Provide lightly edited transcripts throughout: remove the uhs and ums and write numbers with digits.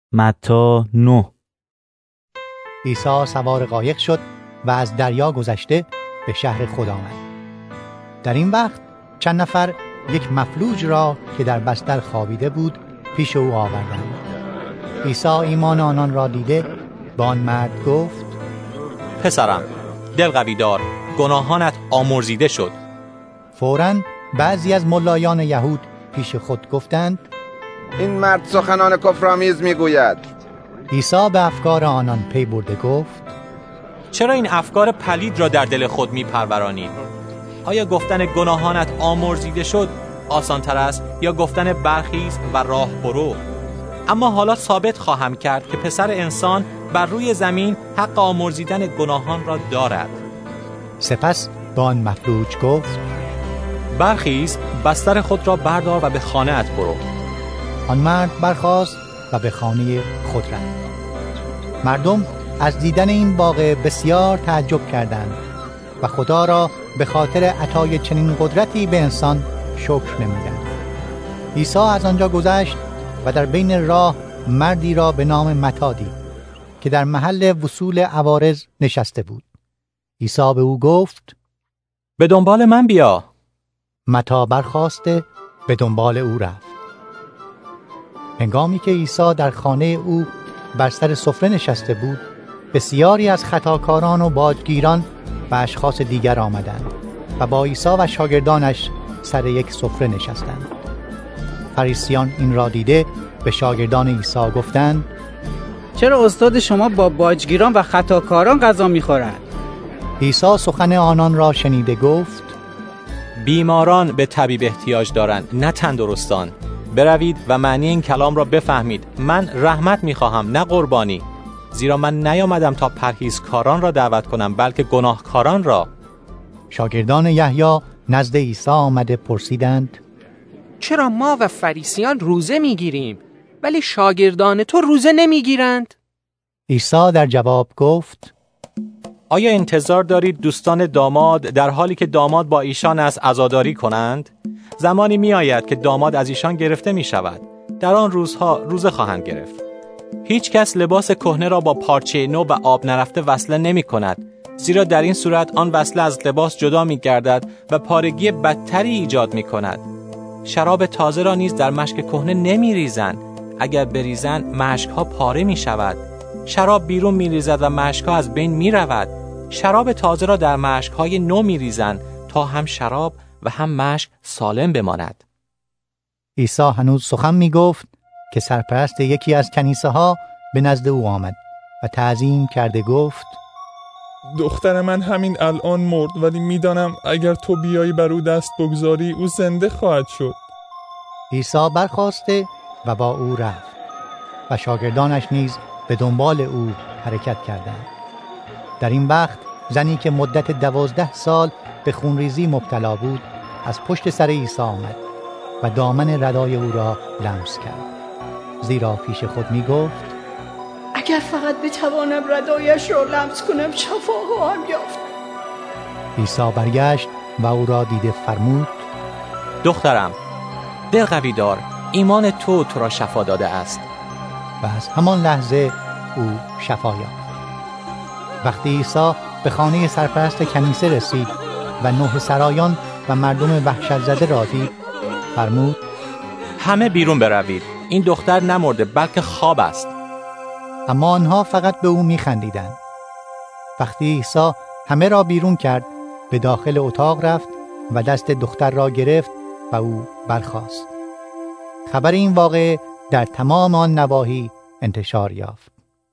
متی 9. عیسی سوار قایق شد و از دریا گذشته به شهر خود آمد. در این وقت چند نفر یک مفلوج را که در بستر خوابیده بود پیش او آوردند. عیسی ایمان آنان را دیده به آن مرد گفت: پسرم، دل قوی دار، گناهانت آمرزیده شد. فوراً بعضی از ملایان یهود پیش خود گفتند: این مرد سخنان کفرآمیز میگوید. عیسی به افکار آنان پی برده گفت: چرا این افکار پلید را در دل خود میپرورانید؟ آیا گفتن گناهانت آمرزیده شد آسان‌تر است یا گفتن برخیز و راه برو؟ اما حالا ثابت خواهم کرد که پسر انسان بر روی زمین حق آمرزیدن گناهان را دارد. سپس به آن مفلوج گفت: برخیز، بستر خود را بردار و به خانه‌ات برو. آن مرد برخاست و به خانه خود رفت. مردم از دیدن این واقعه بسیار تعجب کردند و خدا را به خاطر عطای چنین قدرتی به انسان شکر نمودند. عیسی از آنجا گذشت و در بین راه مردی را به نام متی دید که در محل وصول عوارض نشسته بود. عیسی به او گفت: به دنبال من بیا. متی برخاسته به دنبال او رفت. هنگامی که عیسی در خانه او بر سر سفره نشسته بود، بسیاری از خطاکاران و باجگیران و اشخاص دیگر آمدند و با عیسی و شاگردانش سر یک سفره نشستند. فریسیان این را دیده به شاگردان عیسی گفتند: چرا استاد شما با باجگیران و خطاکاران غذا می‌خورد؟ عیسی سخن آنان را شنیده گفت: بیماران به طبیب احتیاج دارند، نه تندرستان. بروید و معنی این کلام را بفهمید. من رحمت می‌خواهم، نه قربانی، زیرا من نیامدم تا پرهیزکاران را دعوت کنم بلکه گناهکاران را. شاگردان یحیی نزد عیسی آمده پرسیدند: چرا ما و فریسیان روزه میگیریم ولی شاگردان تو روزه نمیگیرند؟ عیسی در جواب گفت: آیا انتظار دارید دوستان داماد در حالی که داماد با ایشان است عزاداری کنند؟ زمانی می آید که داماد از ایشان گرفته می شود. در آن روزها روزه خواهند گرفت. هیچ کس لباس کهنه را با پارچه نو و آب نرفته وصله نمی کند، زیرا در این صورت آن وصله از لباس جدا می گردد و پارگی بدتری ایجاد می کند. شراب تازه را نیز در مشک کهنه نمی ریزند. اگر بریزند مشک ها پاره می شود. شراب بیرون می ریزد و مشک ها از بین می رود. شراب تازه را در مشک های نو می ریزند تا هم شراب و هم مشک سالم بماند. عیسی هنوز سخن می گفت که سرپرست یکی از کنیسه ها به نزد او آمد و تعظیم کرده گفت: دختر من همین الان مرد، ولی میدانم اگر تو بیایی بر او دست بگذاری او زنده خواهد شد. عیسی برخاسته و با او رفت و شاگردانش نیز به دنبال او حرکت کردند. در این وقت زنی که مدت 12 سال به خونریزی مبتلا بود از پشت سر عیسی آمد و دامن ردای او را لمس کرد، زیرا پیش خود می گفت: اگر فقط بتوانم ردایش را لمس کنم شفا خواهم یافت. عیسی برگشت و او را دیده فرمود: دخترم، دل قوی دار، ایمان تو را شفا داده است. و از همان لحظه او شفا یافت. وقتی عیسی به خانه سرپرست کنیسه رسید و نوح سرایان و مردم وحشت زده را دید، فرمود: همه بیرون بروید، این دختر نمرده بلکه خواب است. اما آنها فقط به او می‌خندیدند. وقتی عیسی همه را بیرون کرد، به داخل اتاق رفت و دست دختر را گرفت و او برخاست. خبر این واقعه در تمام آن نواحی انتشار یافت.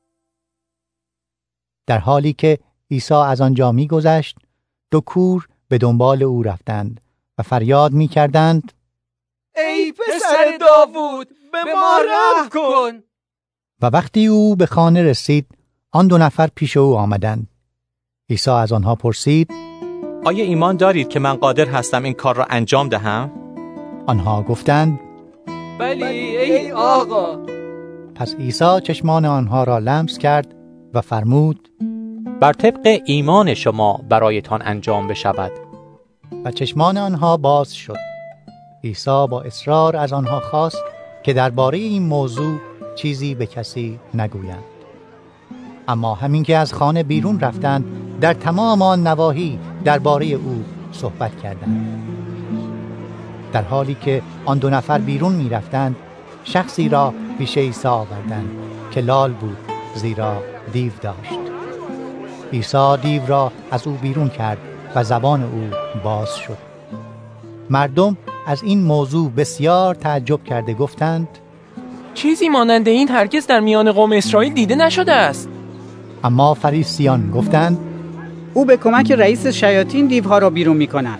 در حالی که عیسی از آنجا می‌گذشت، 2 کور به دنبال او رفتند و فریاد می‌کردند: ای پسر داوود، به ما رحم کن. و وقتی او به خانه رسید، آن 2 نفر پیش او آمدند. عیسی از آنها پرسید: آیا ایمان دارید که من قادر هستم این کار را انجام دهم؟ آنها گفتند: بلی ای آقا. پس عیسی چشمان آنها را لمس کرد و فرمود: بر طبق ایمان شما برایتان انجام بشود. و چشمان آنها باز شد. عیسی با اصرار از آنها خواست که درباره این موضوع چیزی به کسی نگویند. اما همین که از خانه بیرون رفتند، در تمام آن نواحی درباره او صحبت کردند. در حالی که آن 2 نفر بیرون می رفتند، شخصی را پیش عیسی آوردند که لال بود، زیرا دیو داشت. عیسی دیو را از او بیرون کرد و زبان او باز شد. مردم از این موضوع بسیار تعجب کرده گفتند: چیزی مانند این هرگز در میان قوم اسرائیل دیده نشده است. اما فریسیان گفتند: او به کمک رئیس شیاطین دیوها را بیرون می کند.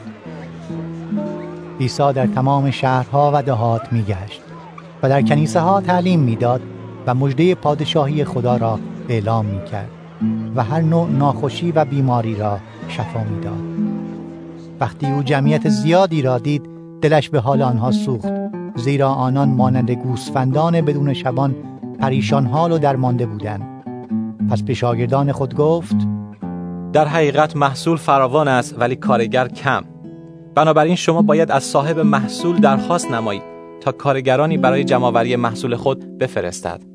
عیسی در تمام شهرها و دهات می گشت و در کنیسه ها تعلیم می داد و مژده پادشاهی خدا را اعلام می کرد و هر نوع ناخوشی و بیماری را شفا می داد. وقتی او جمعیت زیادی را دید، دلش به حال آنها سوخت، زیرا آنان مانند گوسفندان بدون شبان پریشان حال و درمانده بودند. پس به شاگردان خود گفت: در حقیقت محصول فراوان است ولی کارگر کم. بنابراین شما باید از صاحب محصول درخواست نمایید تا کارگرانی برای جمع‌آوری محصول خود بفرستد.